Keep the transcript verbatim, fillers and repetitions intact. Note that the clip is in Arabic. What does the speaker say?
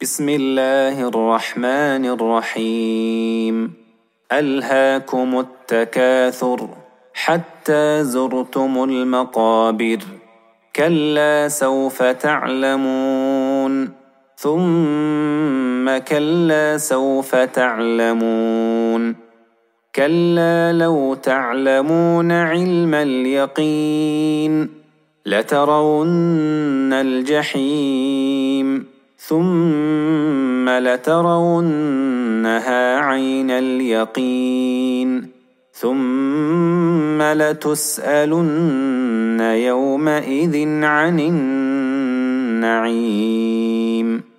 بسم الله الرحمن الرحيم. ألهاكم التكاثر حتى زرتم المقابر. كلا سوف تعلمون ثم كلا سوف تعلمون. كلا لو تعلمون علم اليقين لترون الجحيم ثم لترونها عين اليقين ثم لتسألن يومئذ عن النعيم.